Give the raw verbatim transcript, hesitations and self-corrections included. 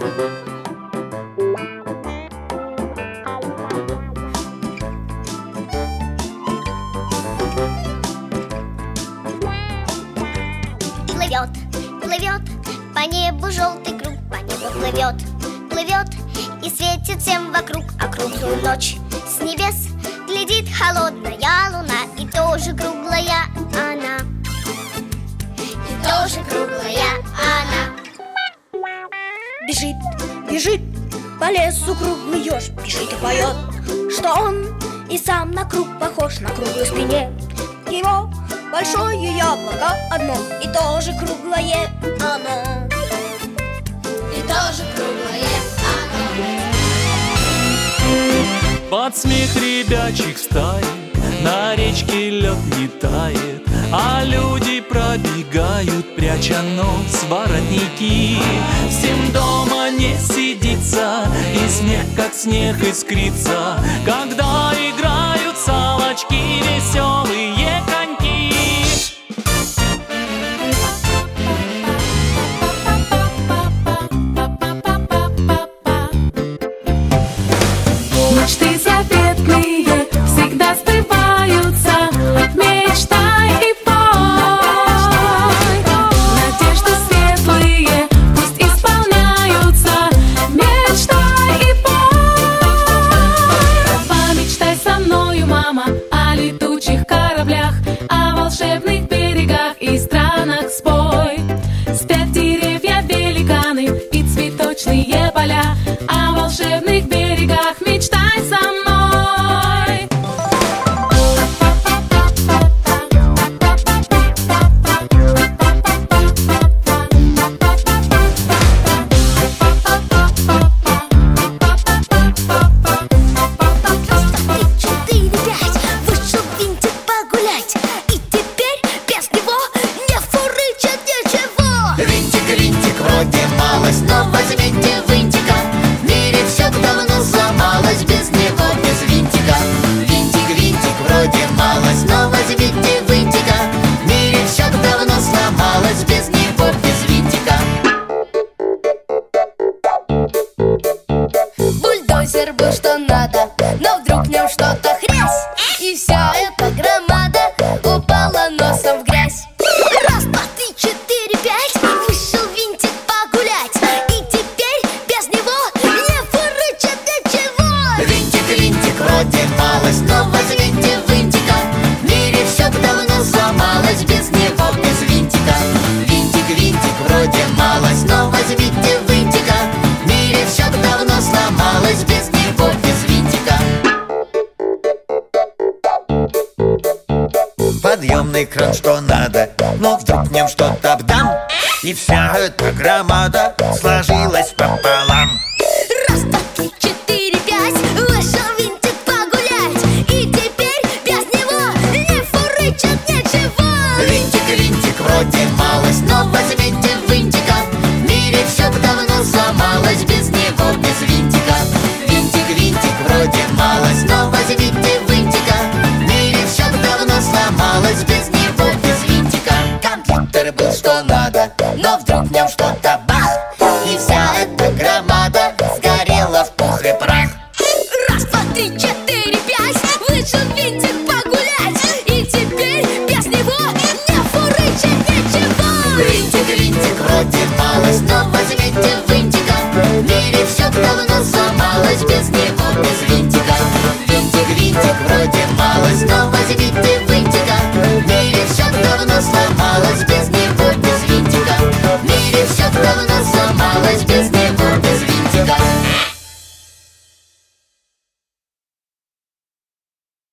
Плывет, плывет по небу желтый круг, по небу плывет, плывет и светит всем вокруг. А круглую ночь с небес глядит холодная луна, и тоже круглая она, и тоже круглая она. Бежит, бежит по лесу круглый еж, бежит и поет, что он и сам на круг похож, на круглой спине его большое яблоко одно, и тоже круглое оно, И тоже круглое оно. Под смех ребячих стаи на речке лед не тает, а люди пробегают, пряча нос в воротники. Всем дома не сидится, и смех как снег искрится, когда играют салочки веселые коньки. Мечты заветные всегда сбываются. Мечтай и пой. Надежды светлые пусть исполняются. Мечтай и пой. Помечтай со мною, мама, о летучих кораблях, о волшебных берегах и странах спой. Спят деревья, великаны и цветочные поля, о волшебных берегах мечтай со мной. Четыре, пять, вышел винтик погулять, и теперь без него не фурычит ничего. Винтик, винтик, вроде малость, но возьмите винтика. В мире все давно сломалось без него, без винтика. Винтик, винтик, вроде малость, но возьмите винтика. В мире все давно сломалось без него, без винтика. Бульдозер был что надо, но вдруг в нем что-то хрясь, и вся эта громада упала носом в грязь. Раз, два, три, четыре, пять, вышел винтик погулять, и теперь без него не фурычит ничего. Винтик, винтик, вроде малость, но возьмите винтика. В мире все давно сломалось без него, без винтика. Винтик, винтик, вроде малость, но возьмите винтика. В мире все давно сломалось без него, без винтика. Подъемный кран что надо, но вдруг в нем что-то бдам, и вся эта громада сложилась пополам. Раз, два, три, четыре, пять, вышел винтик погулять, и теперь без него не фурычит ничего. Винтик, винтик, вроде малость, но возьмите винтика. В мире все давно сломалось без него, без винтика. Винтик, винтик, вроде малость, но возьмите винтика. В мире все давно сломалось без него, без винтика. Компьютер был что надо, но вдруг в нем что-то бах, и вся эта громада сгорела в пух и прах. Раз, два, три, четыре, пять, вышел винтик погулять, и теперь без него не фурычит ничего. Винтик, винтик, вроде малость, но возьмите винтика. В мире все давно сломалось